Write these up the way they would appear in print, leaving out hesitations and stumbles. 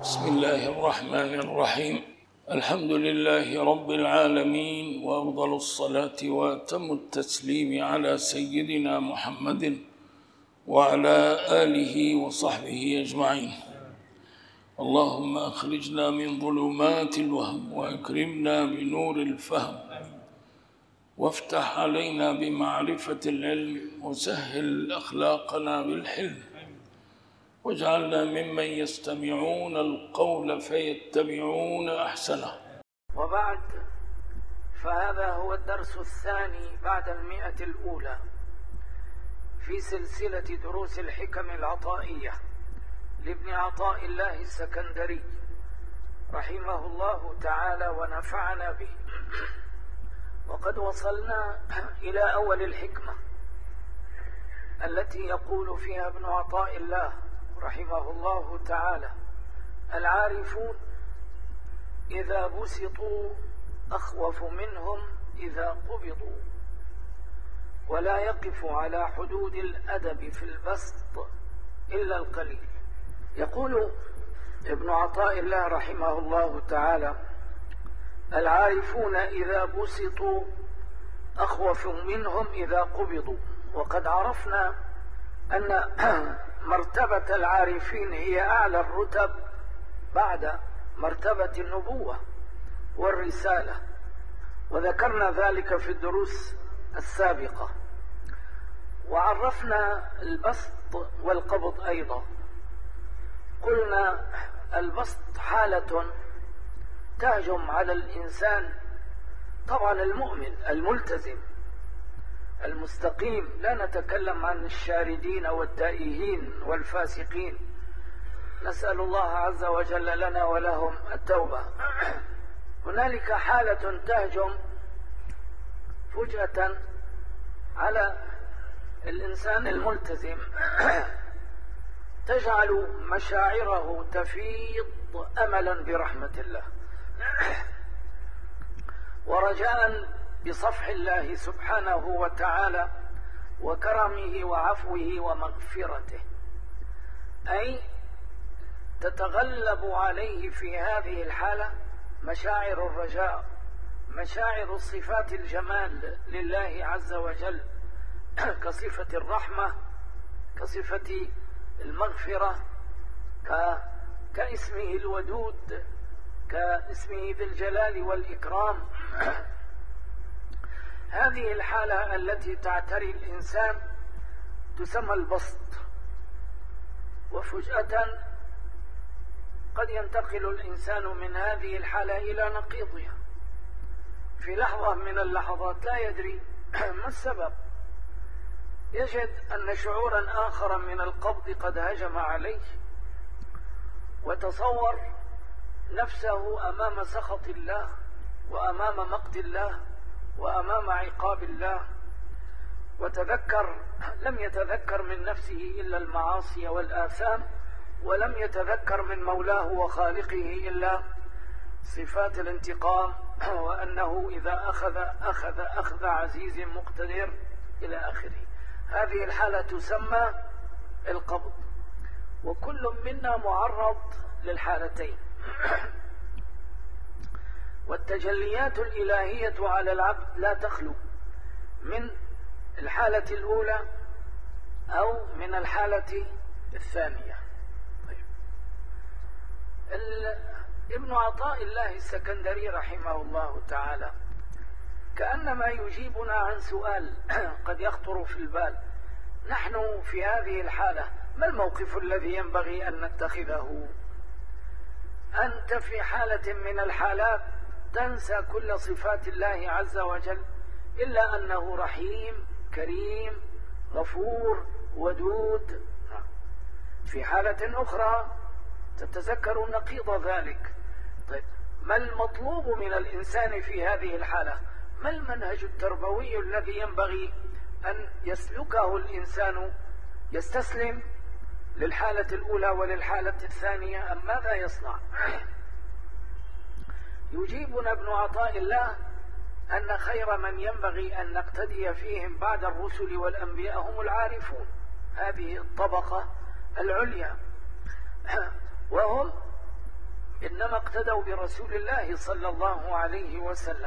بسم الله الرحمن الرحيم. الحمد لله رب العالمين، وأفضل الصلاة وأتم التسليم على سيدنا محمد وعلى آله وصحبه أجمعين. اللهم أخرجنا من ظلمات الوهم وأكرمنا بنور الفهم، وافتح علينا بمعرفة العلم، وسهل أخلاقنا بالحلم، واجعلنا ممن يستمعون القول فيتبعون أحسنه. وبعد، فهذا هو الدرس الثاني بعد 100 الأولى في سلسلة دروس الحكم العطائية لابن عطاء الله السكندري رحمه الله تعالى ونفعنا به. وقد وصلنا إلى أول الحكمة التي يقول فيها ابن عطاء الله رحمه الله تعالى: العارفون إذا بسطوا أخوف منهم إذا قبضوا، ولا يقف على حدود الأدب في البسط إلا القليل. يقول ابن عطاء الله رحمه الله تعالى: العارفون إذا بسطوا أخوف منهم إذا قبضوا. وقد عرفنا أن مرتبة العارفين هي أعلى الرتب بعد مرتبة النبوة والرسالة، وذكرنا ذلك في الدروس السابقة. وعرفنا البسط والقبض أيضا. قلنا البسط حالة تهجم على الإنسان، طبعا المؤمن الملتزم المستقيم، لا نتكلم عن الشاردين والتائهين والفاسقين، نسأل الله عز وجل لنا ولهم التوبة. هنالك حالة تهجم فجأة على الإنسان الملتزم تجعل مشاعره تفيض أملا برحمة الله ورجاء بصفح الله سبحانه وتعالى وكرمه وعفوه ومغفرته، أي تتغلب عليه في هذه الحالة مشاعر الرجاء، مشاعر صفات الجمال لله عز وجل، كصفة الرحمة، كصفة المغفرة، كاسمه الودود، كاسمه ذي الجلال والإكرام. هذه الحالة التي تعتري الإنسان تسمى البسط. وفجأة قد ينتقل الإنسان من هذه الحالة إلى نقيضها في لحظة من اللحظات، لا يدري ما السبب، يجد أن شعورا آخر من القبض قد هجم عليه، وتصور نفسه أمام سخط الله وأمام مقت الله وأمام عقاب الله، وتذكر لم يتذكر من نفسه إلا المعاصي والآثام، ولم يتذكر من مولاه وخالقه إلا صفات الانتقام، وأنه إذا أخذ أخذ عزيز مقتدر إلى آخره. هذه الحالة تسمى القبض، وكل منا معرض للحالتين. والتجليات الإلهية على العبد لا تخلو من الحالة الأولى أو من الحالة الثانية. طيب. ابن عطاء الله السكندري رحمه الله تعالى كأنما يجيبنا عن سؤال قد يخطر في البال: نحن في هذه الحالة ما الموقف الذي ينبغي أن نتخذه؟ أنت في حالة من الحالات تنسى كل صفات الله عز وجل إلا أنه رحيم كريم غفور ودود. في حالة أخرى تتذكر نقيض ذلك. طيب، ما المطلوب من الإنسان في هذه الحالة؟ ما المنهج التربوي الذي ينبغي أن يسلكه الإنسان؟ يستسلم للحالة الأولى وللحالة الثانية أم ماذا يصنع؟ يجيبنا ابن عطاء الله أن خير من ينبغي أن نقتدي فيهم بعد الرسل والأنبياء هم العارفون، هذه الطبقة العليا، وهم إنما اقتدوا برسول الله صلى الله عليه وسلم.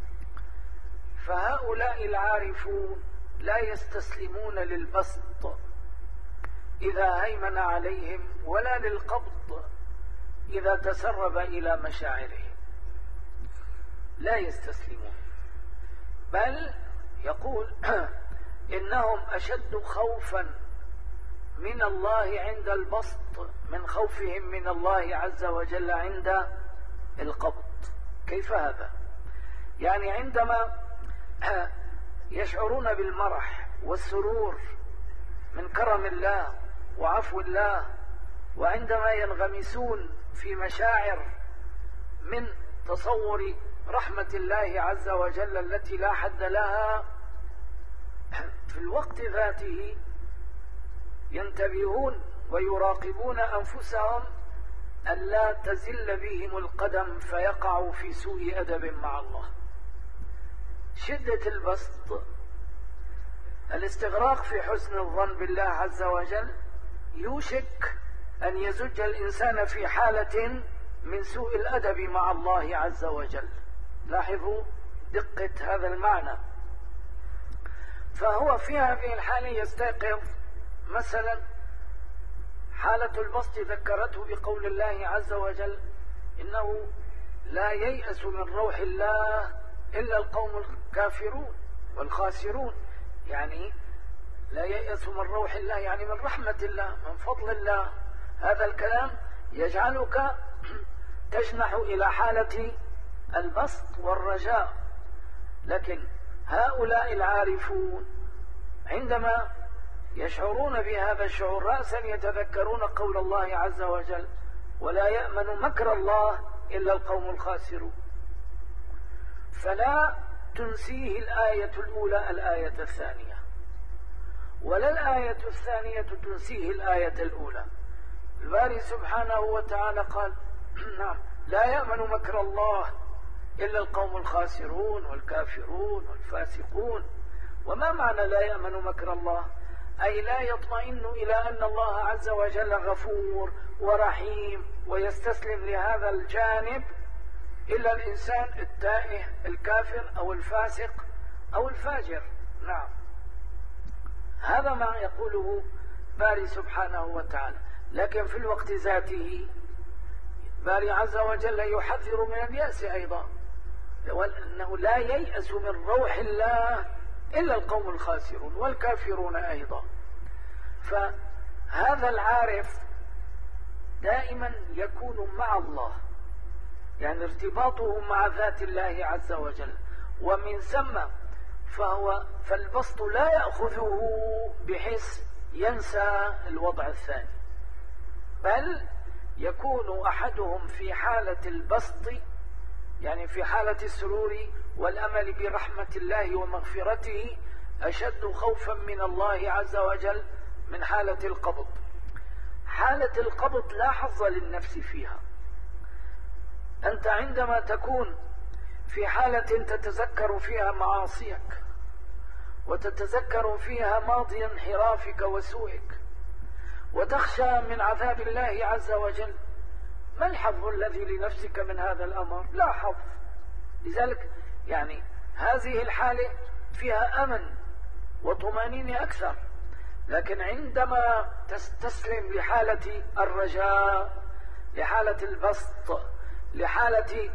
فهؤلاء العارفون لا يستسلمون للبسط إذا هيمن عليهم، ولا للقبض إذا تسرب إلى مشاعرهم، لا يستسلمون، بل يقول إنهم أشد خوفا من الله عند البسط من خوفهم من الله عز وجل عند القبض. كيف هذا؟ يعني عندما يشعرون بالمرح والسرور من كرم الله وعفو الله، وعندما ينغمسون في مشاعر من تصور رحمة الله عز وجل التي لا حد لها، في الوقت ذاته ينتبهون ويراقبون أنفسهم ألا تزل بهم القدم فيقعوا في سوء أدب مع الله. شدة البسط، الاستغراق في حسن الظن بالله عز وجل، يوشك أن يزج الإنسان في حالة من سوء الأدب مع الله عز وجل. لاحظوا دقة هذا المعنى. فهو في هذه الحالة يستيقظ، مثلا حالة البسط ذكرته بقول الله عز وجل: إنه لا ييأس من روح الله إلا القوم الكافرون والخاسرون. يعني لا ييأس من روح الله يعني من رحمة الله، من فضل الله. هذا الكلام يجعلك تجنح إلى حالة البسط والرجاء. لكن هؤلاء العارفون عندما يشعرون بهذا الشعور رأسا يتذكرون قول الله عز وجل: ولا يأمن مكر الله إلا القوم الخاسرون. فلا تنسيه الآية الأولى الآية الثانية، ولا الآية الثانية تنسيه الآية الأولى. الباري سبحانه وتعالى قال: نعم، لا يأمن مكر الله إلا القوم الخاسرون والكافرون والفاسقون. وما معنى لا يأمن مكر الله؟ أي لا يطمئن إلى أن الله عز وجل غفور ورحيم ويستسلم لهذا الجانب إلا الإنسان التائه الكافر أو الفاسق أو الفاجر. نعم، هذا ما يقوله باري سبحانه وتعالى. لكن في الوقت ذاته باري عز وجل يحذر من اليأس أيضا، وأنه لا ييأس من روح الله إلا القوم الخاسرون والكافرون أيضا. فهذا العارف دائما يكون مع الله، يعني ارتباطه مع ذات الله عز وجل، ومن ثم فالبسط لا يأخذه بحيث ينسى الوضع الثاني، بل يكون أحدهم في حالة البسط، يعني في حالة السرور والأمل برحمة الله ومغفرته، أشد خوفا من الله عز وجل من حالة القبض. حالة القبض لا حظ للنفس فيها. أنت عندما تكون في حالة تتذكر فيها معاصيك وتتذكر فيها ماضي انحرافك وسوءك وتخشى من عذاب الله عز وجل، ما الحظ الذي لنفسك من هذا الأمر؟ لا حظ. لذلك يعني هذه الحالة فيها أمن وطمأنينة أكثر. لكن عندما تستسلم لحالة الرجاء، لحالة البسط، لحالة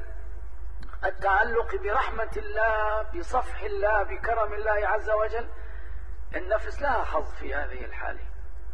التعلق برحمة الله، بصفح الله، بكرم الله عز وجل، النفس لها حظ في هذه الحالة.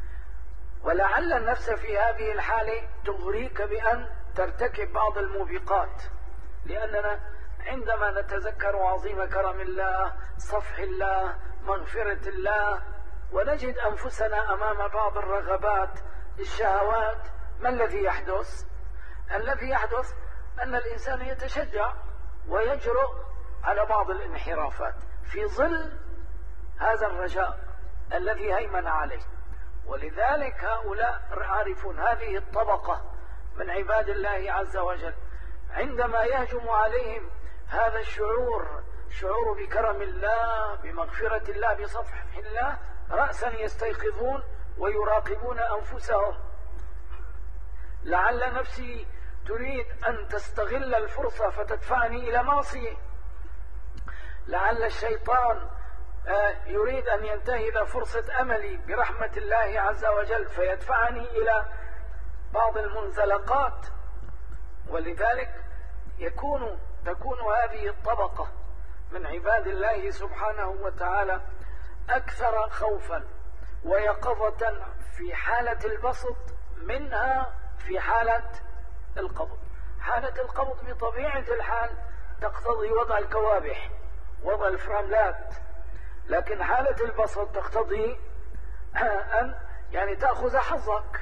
ولعل النفس في هذه الحالة تغريك بأن ترتكب بعض الموبقات، لأننا عندما نتذكر عظيم كرم الله، صفح الله، مغفرة الله، ونجد أنفسنا أمام بعض الرغبات، الشهوات، ما الذي يحدث؟ الذي يحدث أن الإنسان يتشجع ويجرؤ على بعض الانحرافات في ظل هذا الرجاء الذي هيمن عليه. ولذلك هؤلاء عارفون هذه الطبقة من عباد الله عز وجل، عندما يهجم عليهم هذا الشعور، شعور بكرم الله، بمغفرة الله، بصفح الله، رأسا يستيقظون ويراقبون أنفسهم. لعل نفسي تريد أن تستغل الفرصة فتدفعني إلى معصية، لعل الشيطان يريد أن ينتهز فرصة أملي برحمة الله عز وجل فيدفعني إلى بعض المنزلقات، ولذلك تكون هذه الطبقة من عباد الله سبحانه وتعالى أكثر خوفا ويقظة في حالة البسط منها في حالة القبض. حالة القبض بطبيعة الحال تقتضي وضع الكوابح، وضع الفراملات، لكن حالة البسط تقتضي أن تأخذ حظك.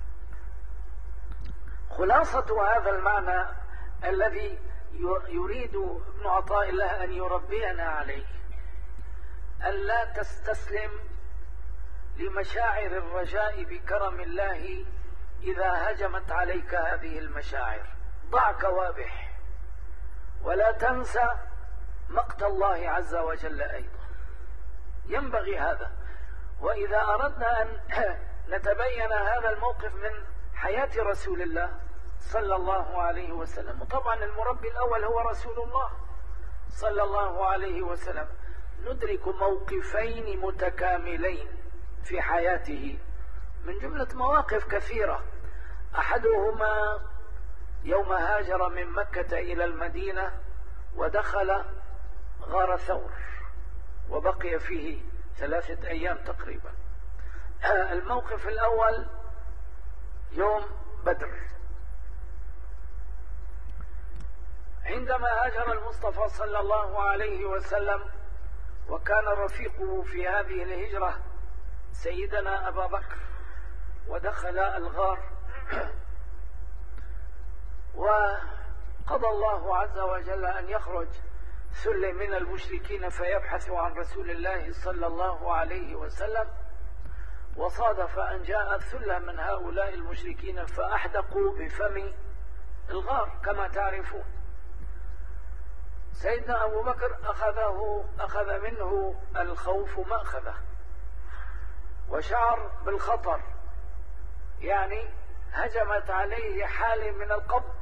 خلاصة هذا المعنى الذي يريد ابن عطاء الله أن يربينا عليه ألا تستسلم لمشاعر الرجاء بكرم الله إذا هجمت عليك هذه المشاعر. ضع كوابح ولا تنسى مقت الله عز وجل أيضا، ينبغي هذا. وإذا أردنا أن نتبين هذا الموقف من حياة رسول الله صلى الله عليه وسلم، وطبعا المربي الأول هو رسول الله صلى الله عليه وسلم، ندرك موقفين متكاملين في حياته من جملة مواقف كثيرة. أحدهما يوم هاجر من مكة إلى المدينة ودخل غار ثور وبقي فيه 3 أيام تقريبا. الموقف الأول يوم بدر، عندما هاجر المصطفى صلى الله عليه وسلم وكان رفيقه في هذه الهجرة سيدنا أبا بكر، ودخل الغار وقضى الله عز وجل أن يخرج ثلة من المشركين فيبحثوا عن رسول الله صلى الله عليه وسلم، وصادف أن جاء ثلة من هؤلاء المشركين فأحدقوا بفم الغار كما تعرفون. سيدنا أبو بكر أخذ منه الخوف مأخذه وشعر بالخطر، هجمت عليه حالة من القبض،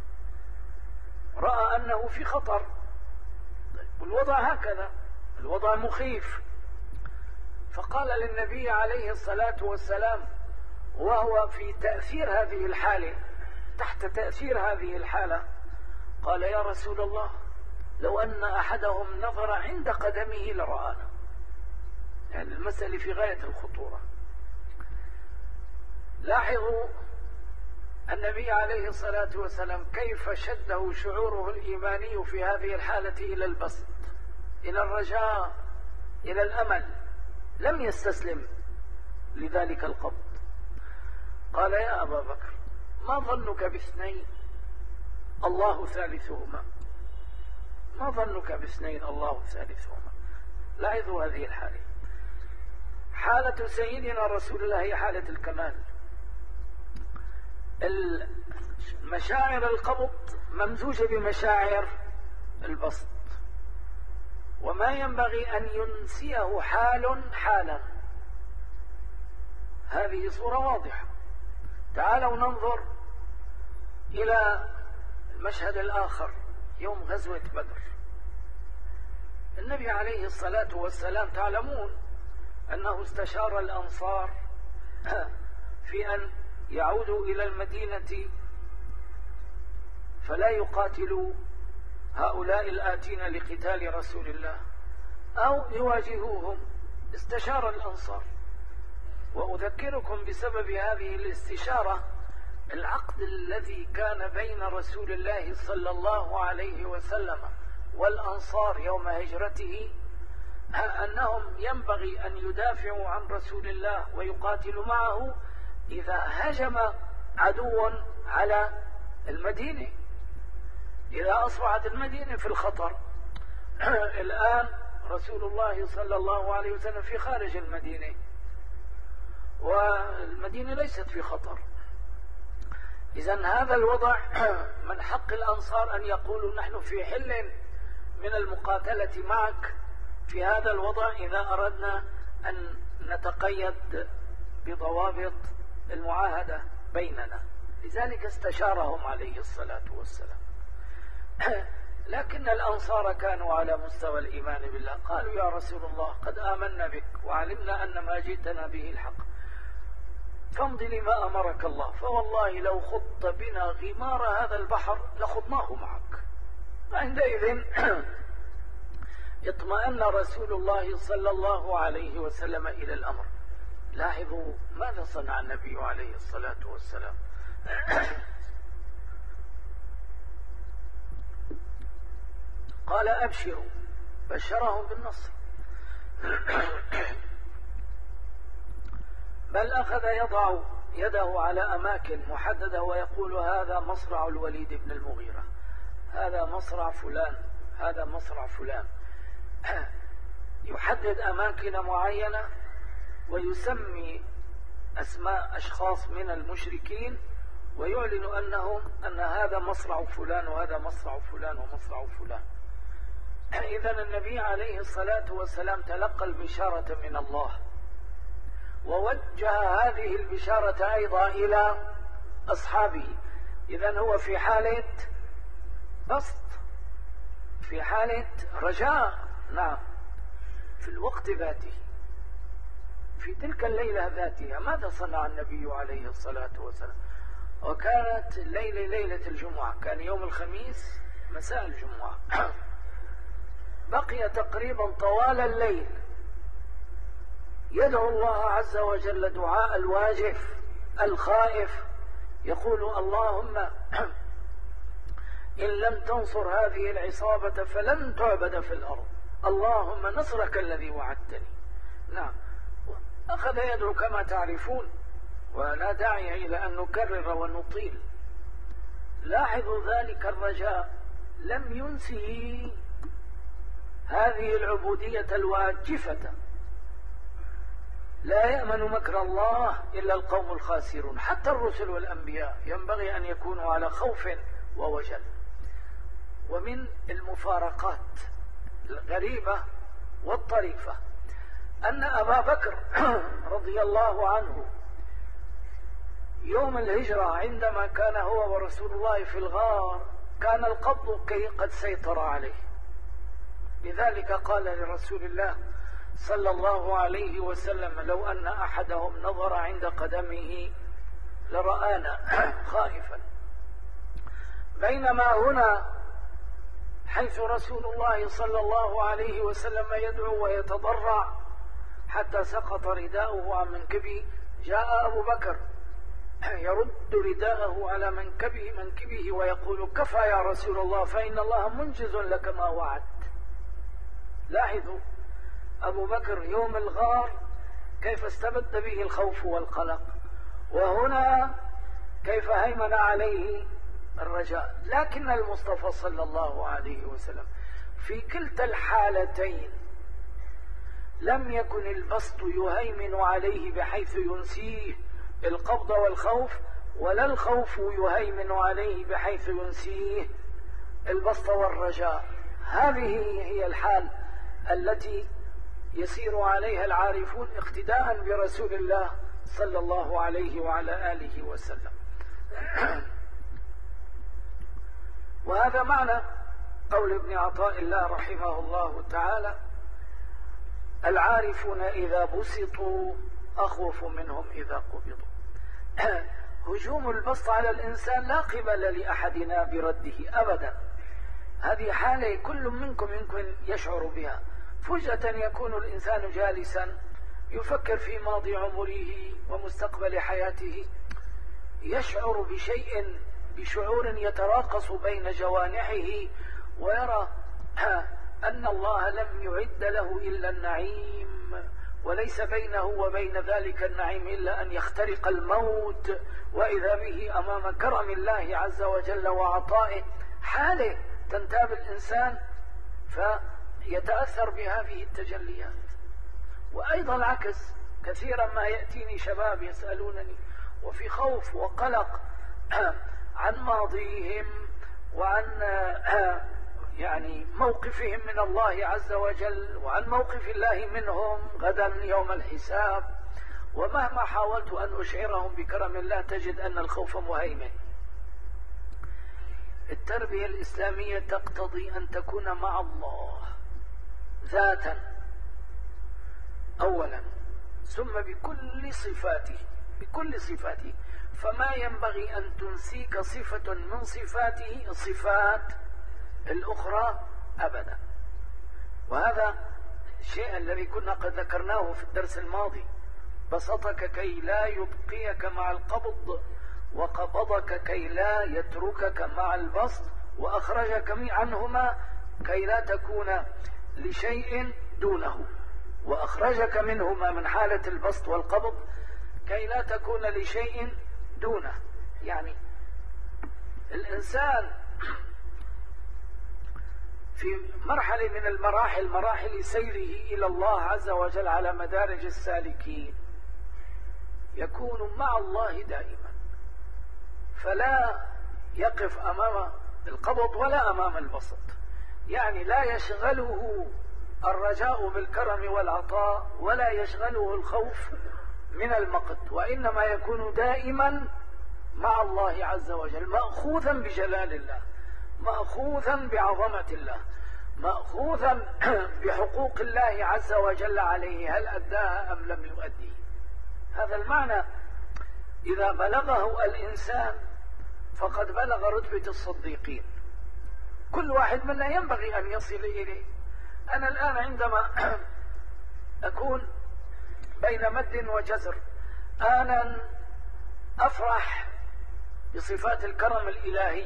رأى أنه في خطر، والوضع هكذا، الوضع مخيف. فقال للنبي عليه الصلاة والسلام وهو في تأثير هذه الحالة، تحت تأثير هذه الحالة، قال: يا رسول الله، لو أن أحدهم نظر عند قدمه لرآنا. المسألة في غاية الخطورة. لاحظوا النبي عليه الصلاة والسلام كيف شده شعوره الإيماني في هذه الحالة إلى البسط، إلى الرجاء، إلى الأمل، لم يستسلم لذلك القبض. قال: يا أبا بكر، ما ظنك باثنين الله ثالثهما؟ ما ظنك باثنين الله ثالثهما؟ لاحظوا هذه الحالة. حالة سيدنا رسول الله هي حالة الكمال. مشاعر القبض ممزوجة بمشاعر البسط، وما ينبغي أن ينسيه حالا. هذه صورة واضحة. تعالوا ننظر إلى المشهد الآخر يوم غزوة بدر. النبي عليه الصلاة والسلام تعلمون أنه استشار الأنصار في أن يعودوا إلى المدينة فلا يقاتلوا هؤلاء الآتين لقتال رسول الله أو يواجهوهم. استشار الأنصار، وأذكركم بسبب هذه الاستشارة العقد الذي كان بين رسول الله صلى الله عليه وسلم والأنصار يوم هجرته، أنهم ينبغي أن يدافعوا عن رسول الله ويقاتلوا معه إذا هجم عدو على المدينة، إذا أصبحت المدينة في الخطر. الآن رسول الله صلى الله عليه وسلم في خارج المدينة، والمدينة ليست في خطر. إذن هذا الوضع من حق الأنصار أن يقولوا: نحن في حل من المقاتلة معك في هذا الوضع إذا أردنا أن نتقيد بضوابط المعاهدة بيننا. لذلك استشارهم عليه الصلاة والسلام. لكن الأنصار كانوا على مستوى الإيمان بالله، قالوا يا رسول الله قد آمنا بك وعلمنا أن ما جئتنا به الحق، فامض لما أمرك الله، فوالله لو خضت بنا غمار هذا البحر لخضناه معك. عندئذ اطمأن رسول الله صلى الله عليه وسلم إلى الأمر. لاحظوا ماذا صنع النبي عليه الصلاة والسلام. قال أبشروا، بشرهم بالنصر، بل أخذ يضع يده على أماكن محددة ويقول هذا مصرع الوليد بن المغيرة، هذا مصرع فلان، هذا مصرع فلان. يحدد أماكن معينة ويسمي أسماء أشخاص من المشركين ويعلن أن هذا مصرع فلان وهذا مصرع فلان ومصرع فلان. إذن النبي عليه الصلاة والسلام تلقى البشارة من الله، ووجه هذه البشارة أيضا إلى أصحابه. إذن هو في حالة بسط، في حالة رجاء. نعم، في الوقت ذاته، في تلك الليلة ذاتها، ماذا صنع النبي عليه الصلاة والسلام؟ وكانت الليلة ليلة الجمعة، كان يوم الخميس مساء الجمعة. بقي تقريبا طوال الليل يدعو الله عز وجل دعاء الواجف الخائف، يقول اللهم إن لم تنصر هذه العصابة فلن تعبد في الأرض، اللهم نصرك الذي وعدتني. نعم، أخذ يدعو كما تعرفون، ولا داعي إلى أن نكرر ونطيل. لاحظوا ذلك الرجاء لم ينسه هذه العبودية الواجفة. لا يأمن مكر الله إلا القوم الخاسرون. حتى الرسل والأنبياء ينبغي أن يكونوا على خوف ووجل. ومن المفارقات الغريبة والطريفة أن أبا بكر رضي الله عنه يوم الهجرة عندما كان هو ورسول الله في الغار كان القبض قد سيطر عليه، لذلك قال لرسول الله صلى الله عليه وسلم لو أن أحدهم نظر عند قدمه لرآنا خائفا. بينما هنا حيث رسول الله صلى الله عليه وسلم يدعو ويتضرع حتى سقط رداؤه عن منكبه، جاء أبو بكر يرد رداءه على منكبه ويقول كفى يا رسول الله فإن الله منجز لك ما وعد. لاحظوا أبو بكر يوم الغار كيف استبد به الخوف والقلق، وهنا كيف هيمن عليه الرجاء. لكن المصطفى صلى الله عليه وسلم في كلتا الحالتين لم يكن البسط يهيمن عليه بحيث ينسيه القبض والخوف، ولا الخوف يهيمن عليه بحيث ينسيه البسط والرجاء. هذه هي الحال التي يسير عليها العارفون اقتداء برسول الله صلى الله عليه وعلى آله وسلم. وهذا معنى قول ابن عطاء الله رحمه الله تعالى العارفون إذا بسطوا أخوف منهم إذا قبضوا. هجوم البسط على الإنسان لا قبل لأحدنا برده أبدا. هذه حالة كل منكم يمكن يشعر بها. فجأة يكون الإنسان جالسا يفكر في ماضي عمره ومستقبل حياته، يشعر بشعور يتراقص بين جوانحه، ويرى أن الله لم يعد له إلا النعيم، وليس بينه وبين ذلك النعيم إلا أن يخترق الموت، وإذا به أمام كرم الله عز وجل وعطائه. حالة تنتاب الإنسان فيتأثر بهذه التجليات. وأيضا العكس، كثيرا ما يأتيني شباب يسألونني وفي خوف وقلق عن ماضيهم وعن يعني موقفهم من الله عز وجل، وعن موقف الله منهم غدا يوم الحساب، ومهما حاولت أن أشعرهم بكرم الله تجد أن الخوف مهيمن. التربية الإسلامية تقتضي أن تكون مع الله ذاتا أولا، ثم بكل صفاته، فما ينبغي أن تنسيك صفة من صفاته الصفات الأخرى أبدا. وهذا الشيء الذي كنا قد ذكرناه في الدرس الماضي: بسطك كي لا يبقيك مع القبض، وقبضك كي لا يتركك مع البسط، وأخرجك عنهما كي لا تكون لشيء دونه، وأخرجك منهما من حالة البسط والقبض كي لا تكون لشيء دونه. يعني الإنسان في مرحلة من مراحل سيره إلى الله عز وجل على مدارج السالكين يكون مع الله دائما، فلا يقف أمام القبض ولا أمام البسط. يعني لا يشغله الرجاء بالكرم والعطاء ولا يشغله الخوف من المقت، وإنما يكون دائما مع الله عز وجل، مأخوذا بجلال الله، مأخوذا بعظمة الله، مأخوذا بحقوق الله عز وجل عليه، هل أداها أم لم يؤديه. هذا المعنى إذا بلغه الإنسان فقد بلغ رتبة الصديقين. كل واحد منا ينبغي أن يصل إليه. أنا الآن عندما أكون بين مد وجزر، أنا أفرح بصفات الكرم الإلهي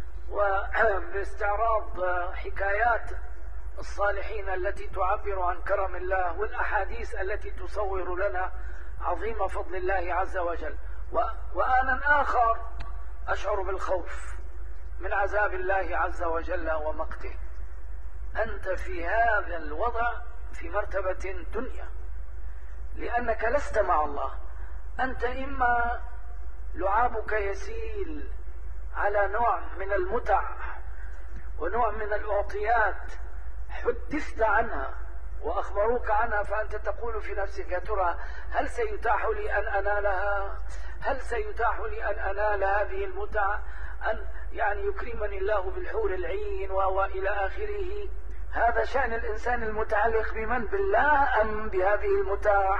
وباستعراض حكايات الصالحين التي تعبر عن كرم الله، والأحاديث التي تصور لنا عظيم فضل الله عز وجل. وآنا آخر أشعر بالخوف من عذاب الله عز وجل ومقته. أنت في هذا الوضع في مرتبة دنيا، لأنك لست مع الله. أنت إما لعابك يسيل على نوع من المتع ونوع من الأعطيات حدثت عنها وأخبروك عنها، فأنت تقول في نفسك: يا ترى هل سيتاح لي أن أنالها؟ هل سيتاح لي أن أنال هذه المتع؟ أن يعني يكرمني الله بالحور العين وإلى آخره. هذا شأن الإنسان المتعلق بمن؟ بالله أم بهذه المتاع؟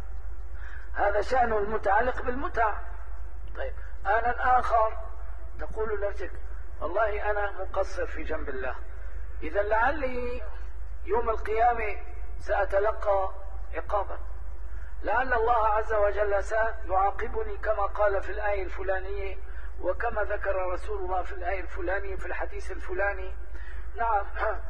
هذا شأنه المتعلق بالمتع. طيب، آنا آخر تقول لنفسك: والله أنا مقصر في جنب الله، إذا لعلي يوم القيامة سأتلقى عقابا، لعل الله عز وجل سيعاقبني كما قال في الآية الفلانية، وكما ذكر رسول الله في الآية الفلانية في الحديث الفلاني. نعم،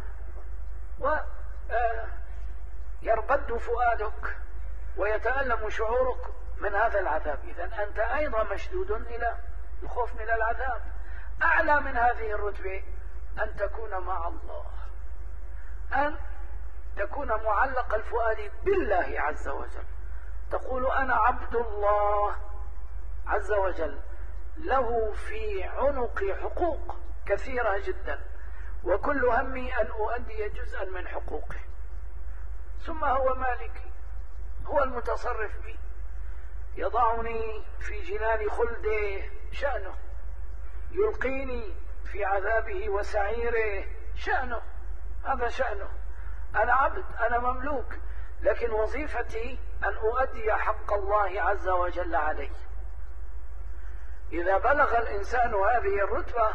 ويربد فؤادك ويتألم شعورك من هذا العذاب. إذن أنت أيضا مشدود إلى الخوف من العذاب. أعلى من هذه الرتبة أن تكون مع الله، أن تكون معلق الفؤاد بالله عز وجل، تقول: أنا عبد الله عز وجل، له في عنقي حقوق كثيرة جدا، وكل همي أن أؤدي جزءا من حقوقه، ثم هو مالكي، هو المتصرف بي، يضعني في جنان خلده شأنه، يلقيني في عذابه وسعيره شأنه، هذا شأنه. أنا عبد، أنا مملوك، لكن وظيفتي أن أؤدي حق الله عز وجل علي. إذا بلغ الإنسان هذه الرتبة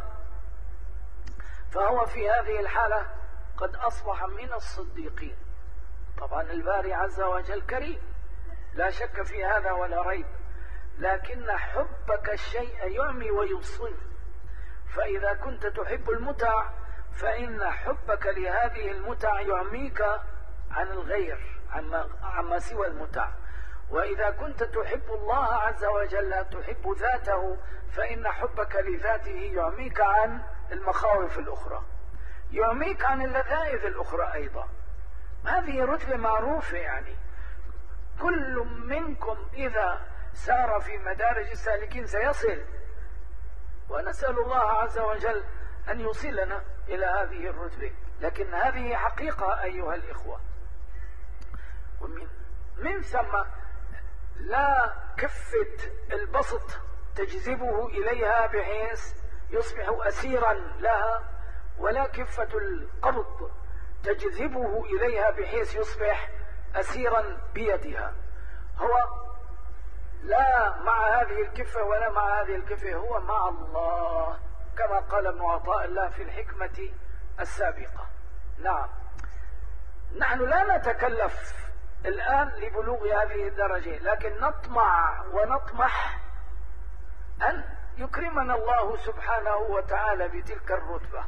فهو في هذه الحالة قد أصبح من الصديقين. طبعا الباري عز وجل كريم، لا شك في هذا ولا ريب، لكن حبك الشيء يعمي ويبصر. فإذا كنت تحب المتع فإن حبك لهذه المتع يعميك عن الغير، عما سوى المتع. وإذا كنت تحب الله عز وجل، تحب ذاته، فإن حبك لذاته يعميك عن المخاوف الأخرى، يعميك عن اللذائذ الأخرى أيضا. هذه رتبة معروفة، يعني كل منكم إذا سار في مدارج السالكين سيصل، ونسأل الله عز وجل أن يوصلنا إلى هذه الرتبة. لكن هذه حقيقة أيها الإخوة. ومن ثم لا كفة البسط تجذبه إليها بحيث يصبح أسيرا لها، ولا كفة القبض تجذبه إليها بحيث يصبح أسيرا بيدها. هو لا مع هذه الكفة ولا مع هذه الكفة، هو مع الله كما قال ابن عطاء الله في الحكمة السابقة. نعم، نحن لا نتكلف الآن لبلوغ هذه الدرجة، لكن نطمع ونطمح أن يكرمنا الله سبحانه وتعالى بتلك الرتبة.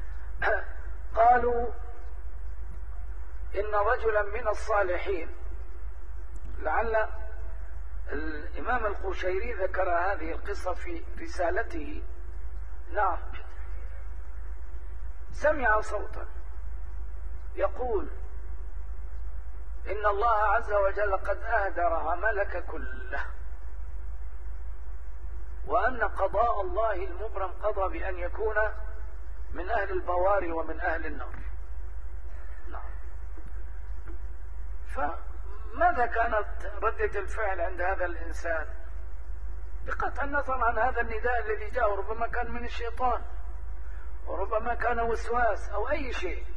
قالوا إن رجلا من الصالحين، لعل الإمام القشيري ذكر هذه القصة في رسالته. نعم، سمع صوتا يقول إن الله عز وجل قد أهدر عملك كله، وأن قضاء الله المبرم قضى بأن يكون من أهل البوار ومن أهل النار. نعم. فماذا كانت ردة الفعل عند هذا الإنسان؟ بقطع النظر عن هذا النداء الذي جاء، ربما كان من الشيطان وربما كان وسواس أو أي شيء،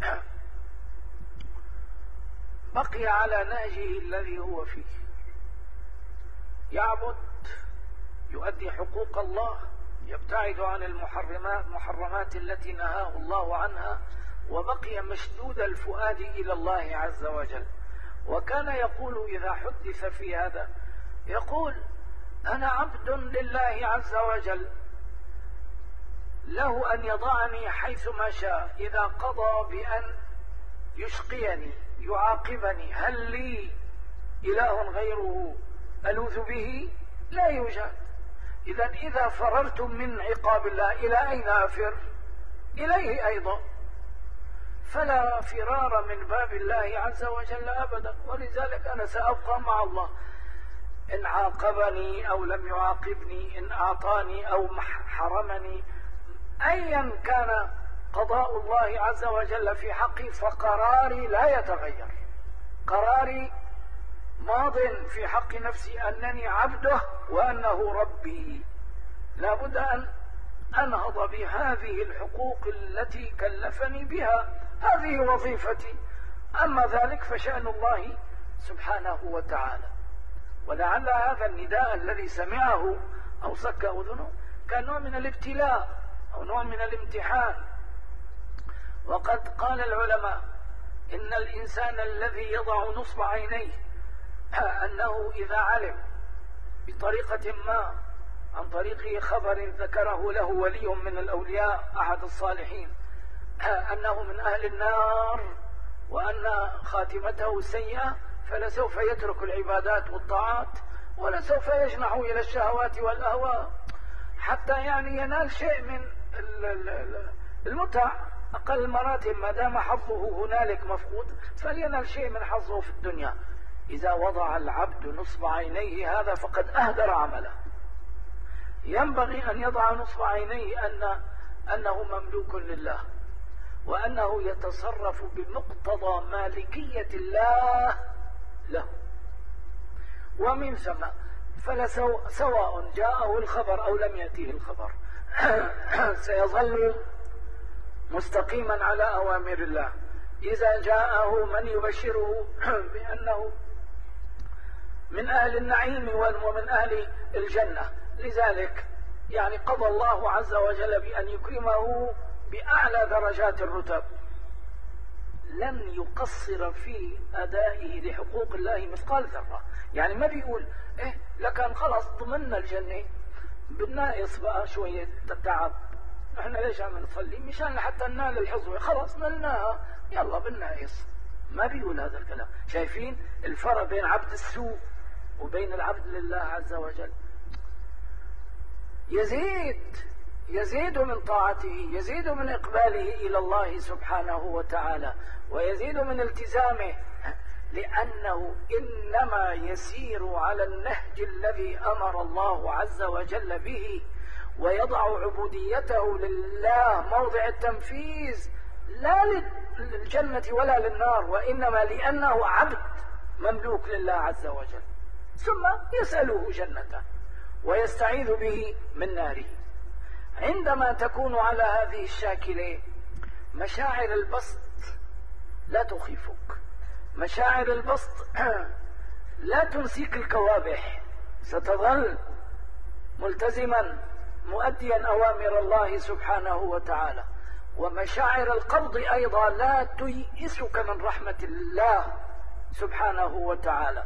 بقي على نهجه الذي هو فيه، يعبد، يؤدي حقوق الله، يبتعد عن المحرمات التي نهاه الله عنها، وبقي مشدود الفؤاد إلى الله عز وجل. وكان يقول إذا حدث في هذا، يقول أنا عبد لله عز وجل، له أن يضعني حيثما شاء، إذا قضى بأن يشقيني يعاقبني هل لي إله غيره ألوذ به؟ لا يوجد. إذا فررت من عقاب الله إلى أين أفر؟ إليه أيضا، فلا فرار من باب الله عز وجل أبدا. ولذلك أنا سأبقى مع الله، إن عاقبني أو لم يعاقبني، إن أعطاني أو حرمني، أيا كان قضاء الله عز وجل في حقي فقراري لا يتغير. قراري ماض في حق نفسي أنني عبده وأنه ربي، لا بد أن أنهض بهذه الحقوق التي كلفني بها، هذه وظيفتي. أما ذلك فشأن الله سبحانه وتعالى. ولعل هذا النداء الذي سمعه أو صك أذنه كان نوع من الابتلاء أو نوع من الامتحان. وقد قال العلماء إن الإنسان الذي يضع نصب عينيه أنه إذا علم بطريقة ما عن طريق خبر ذكره له ولي من الأولياء أحد الصالحين أنه من أهل النار وأن خاتمته سيئة، فلسوف يترك العبادات والطاعات، ولسوف يجنح إلى الشهوات والأهواء، حتى ينال شيء من المتع، أقل المراتب، ما دام حظه هنالك مفقود فلينال شيء من حظه في الدنيا. إذا وضع العبد نصب عينيه هذا فقد أهدر عمله. ينبغي أن يضع نصب عينيه أنه مملوك لله، وأنه يتصرف بمقتضى مالكية الله له، ومن ثم سواء جاءه الخبر أو لم يأتيه الخبر سيظل مستقيما على أوامر الله. إذا جاءه من يبشره بأنه من أهل النعيم ومن أهل الجنة، لذلك قضى الله عز وجل بأن يكرمه بأعلى درجات الرتب، لن يقصر في أدائه لحقوق الله مثقال ذرة. ما بيقول لكن خلاص ضمننا الجنة، بالناقص بقى شوية تعب، احنا ليش عم نصلي؟ مشان حتى ننال الحظوة، خلاص نلناها يلا بالناقص. ما بيقول هذا الكلام. شايفين الفرق بين عبد السوء وبين العبد لله عز وجل؟ يزيد من طاعته، يزيد من إقباله إلى الله سبحانه وتعالى، ويزيد من التزامه، لأنه إنما يسير على النهج الذي أمر الله عز وجل به، ويضع عبوديته لله موضع التنفيذ، لا للجنة ولا للنار، وإنما لأنه عبد مملوك لله عز وجل. ثم يسأله جنته ويستعيذ به من ناره. عندما تكون على هذه الشاكلة مشاعر البسط لا تخيفك، مشاعر البسط لا تنسيك الكوابح، ستظل ملتزما مؤديا أوامر الله سبحانه وتعالى. ومشاعر القبض أيضا لا تيئسك من رحمة الله سبحانه وتعالى.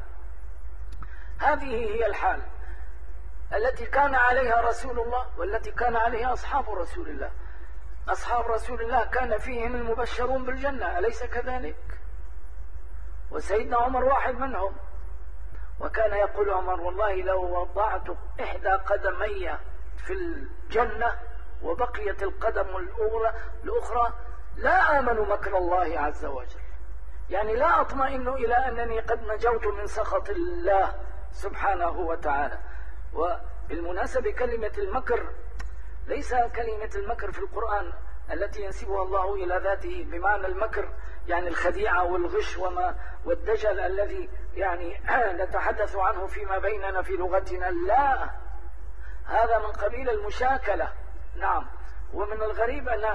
هذه هي الحال التي كان عليها رسول الله والتي كان عليها أصحاب رسول الله. أصحاب رسول الله كان فيهم المبشرون بالجنة، أليس كذلك؟ وسيدنا عمر واحد منهم، وكان يقول عمر: والله لو وضعت إحدى قدمي في الجنة وبقيت القدم الأخرى لا آمن مكر الله عز وجل، يعني لا أطمئن إلى أنني قد نجوت من سخط الله سبحانه وتعالى. وبالمناسبة كلمة المكر ليس كلمة المكر في القرآن التي ينسبها الله إلى ذاته بمعنى المكر يعني الخديعة والغش والدجل الذي يعني نتحدث عنه فيما بيننا في لغتنا، لا، هذا من قبيل المشاكلة. نعم. ومن الغريب أن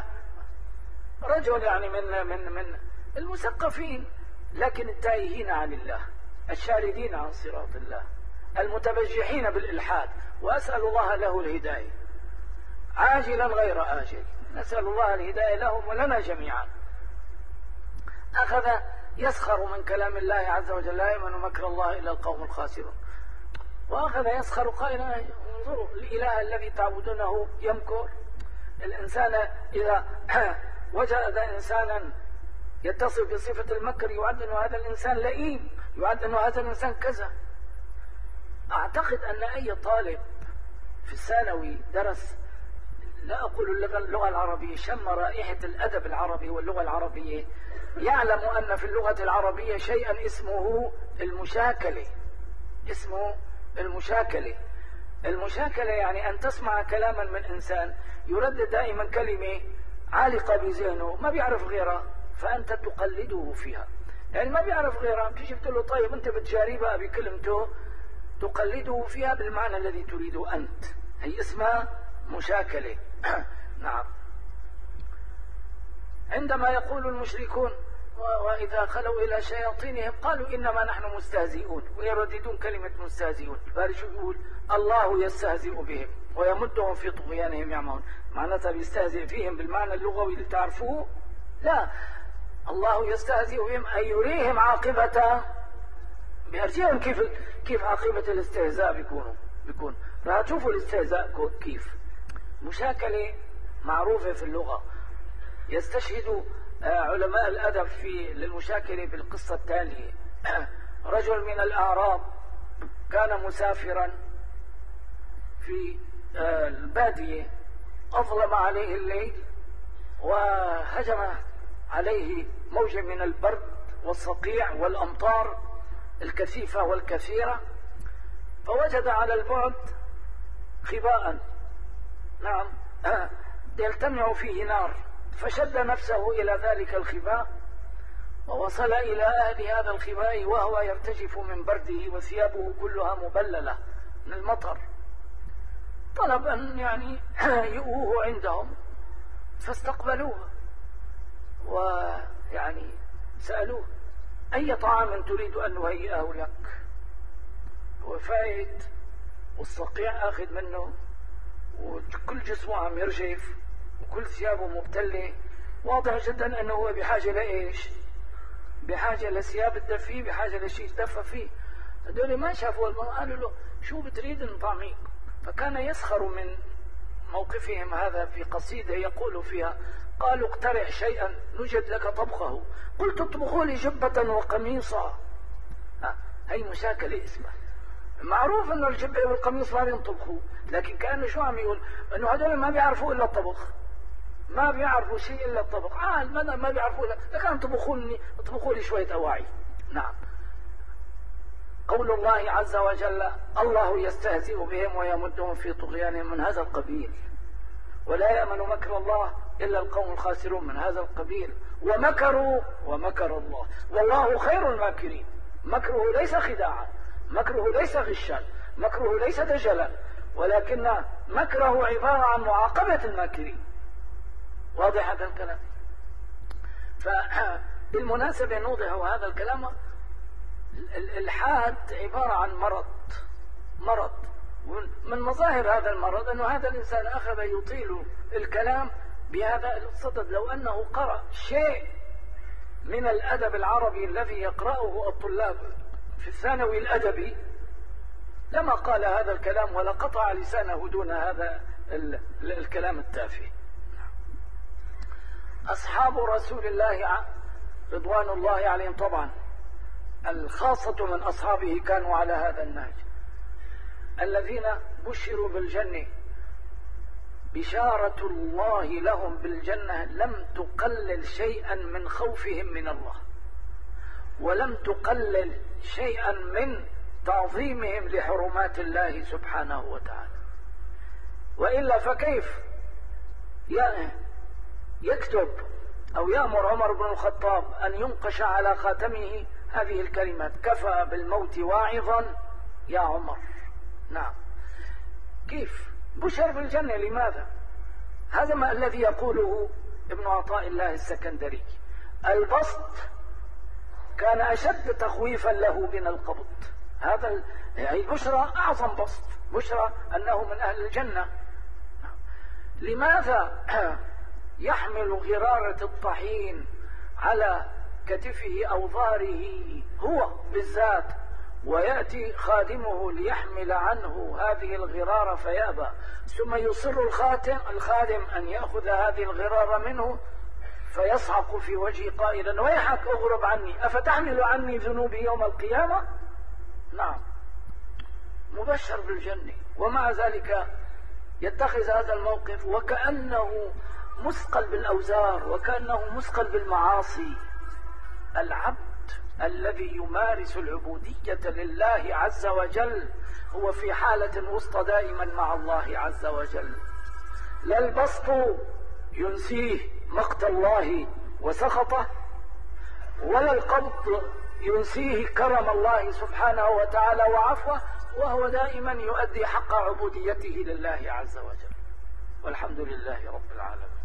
رجل يعني من المثقفين لكن التائهين عن الله، الشاردين عن صراط الله، المتبجحين بالإلحاد، وأسأل الله له الهداية عاجلا غير آجل، نسأل الله الهداية لهم ولنا جميعا. أخذ يسخر من كلام الله عز وجل: لا يأمن مكر الله إلا القوم الخاسرون. وأخذ يسخر قائلا: انظروا الإله الذي تعبدونه يمكر. الإنسان إذا وجد إنسانا يتصف بصفة المكر يعد أن هذا الإنسان لئيم، يعد أن هذا الإنسان كذا. أعتقد أن أي طالب في الثانوي درس، لا أقول اللغة العربية، شم رائحة الأدب العربي واللغة العربية، يعلم أن في اللغة العربية شيئا اسمه المشاكلة. اسمه المشاكلة. المشاكلة يعني أن تسمع كلاما من إنسان يردد دائما كلمة عالقة بذهنه ما بيعرف غيرها، فأنت تقلده فيها. يعني ما بيعرف غيرها، بتيجي بتقول له: طيب أنت بتجاري بقى بكلمته، تقلده فيها بالمعنى الذي تريده أنت. هي اسمها مشاكلة. نعم. عندما يقول المشركون: وإذا خلوا إلى شياطينهم قالوا إنما نحن مستهزئون، ويرددون كلمة مستهزئون. فارش يقول: الله يستهزئ بهم ويمدهم في طغيانهم يعمهون. معناتها بيستهزئ فيهم بالمعنى اللغوي اللي تعرفوه؟ لا، الله يستهزئ بهم أي يريهم عاقبة، بيرجيهم كيف عاقبة الاستهزاء بيكون. راح تشوفوا الاستهزاء كيف. مشاكلة معروفة في اللغة. يستشهد علماء الأدب للمشاكلة بالقصة التالية. رجل من الأعراب كان مسافرا في البادية، أظلم عليه الليل وهجم عليه موجة من البرد والصقيع والأمطار الكثيفة والكثيرة، فوجد على البعد خباء، نعم، يلتمع فيه نار، فشد نفسه إلى ذلك الخباء ووصل إلى أهل هذا الخباء وهو يرتجف من برده وثيابه كلها مبللة من المطر. طلب أن يعني يؤوه عندهم، فاستقبلوه ويعني سألوه: أي طعام تريد أن نهيئه لك؟ هو فايت والصقيع أخذ منه وكل جسمه عم يرجف وكل ثيابه مبتلة، واضح جدا أنه هو بحاجة لإيش؟ بحاجة لثياب تدفيه، بحاجة لشيء يتدفى فيه. هذول ما شافوا قالوا له: شو بتريد نطعميك؟ فكان يسخر من موقفهم هذا في قصيدة يقول فيها: قالوا: اقترح شيئا نجد لك طبخه، قلت اطبخوا لي جبة وقميصا. هي مشاكلة اسمها. معروف انه الجبة والقميص ما بينطبخوا، لكن كأنه شو عم يقول؟ انه هذول ما بيعرفوا الا الطبخ، ما بيعرفوا شيء الا الطبخ. ما بيعرفوا الا، لكن اطبخوا لي شوية اواعي. نعم. قول الله عز وجل: الله يستهزئ بهم ويمدهم في طغيانهم، من هذا القبيل. ولا يأمن مكر الله إلا القوم الخاسرون، من هذا القبيل. ومكروا ومكر الله والله خير الماكرين. مكره ليس خداعا، مكره ليس غشا، مكره ليس دجلا، ولكن مكره عبارة عن معاقبة الماكرين. واضح هذا الكلام؟ فبالمناسبة نوضح هذا الكلام. الإلحاد عبارة عن مرض، من مظاهر هذا المرض أن هذا الإنسان أخذ يطيل الكلام بهذا الصدد. لو أنه قرأ شيء من الأدب العربي الذي يقرأه الطلاب في الثانوي الأدبي لما قال هذا الكلام ولا قطع لسانه دون هذا الكلام التافه. أصحاب رسول الله رضوان الله عليهم طبعا الخاصة من أصحابه كانوا على هذا النهج، الذين بشروا بالجنة. بشارة الله لهم بالجنة لم تقلل شيئا من خوفهم من الله، ولم تقلل شيئا من تعظيمهم لحرمات الله سبحانه وتعالى. وإلا فكيف يكتب أو يأمر عمر بن الخطاب أن ينقش على خاتمه هذه الكلمات: كفى بالموت واعظا يا عمر. نعم، كيف بشر بالجنة؟ لماذا؟ هذا ما الذي يقوله ابن عطاء الله السكندري. البسط كان أشد تخويفا له من القبض. هذا يعني البشرى أعظم بسط، بشرى أنه من أهل الجنة. لماذا يحمل غرارة الطحين على كتفه أو ظهره هو بالذات، ويأتي خادمه ليحمل عنه هذه الغرارة فيأبى، ثم يصر الخادم أن يأخذ هذه الغرارة منه فيصعق في وجهه قائلا: ويحك اغرب عني، أفتحمل عني ذنوبي يوم القيامة؟ نعم، مبشر بالجنة، ومع ذلك يتخذ هذا الموقف وكأنه مثقل بالأوزار، وكأنه مثقل بالمعاصي. العبد الذي يمارس العبودية لله عز وجل هو في حالة وسطى دائما مع الله عز وجل. لا البسط ينسيه مقت الله وسخطه، ولا القبض ينسيه كرم الله سبحانه وتعالى وعفوه، وهو دائما يؤدي حق عبوديته لله عز وجل. والحمد لله رب العالمين.